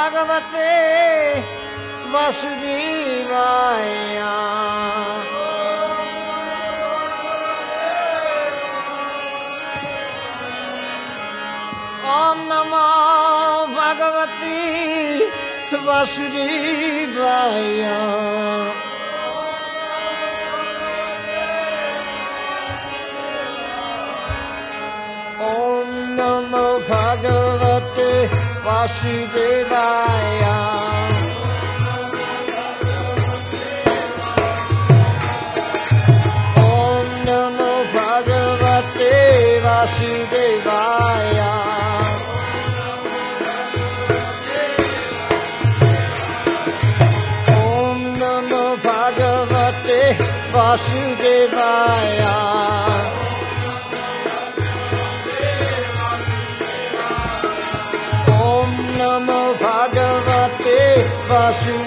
भगवते वासुदेवाय। ओम नमो भगवते वासुदेवाय। ओम नमो भगवते वासुदेवाय। ओम नमो भगवते वासुदेवाय। ओम नमो भगवते वासुदेवाय। ओम नमो भगवते वासुदेवाय।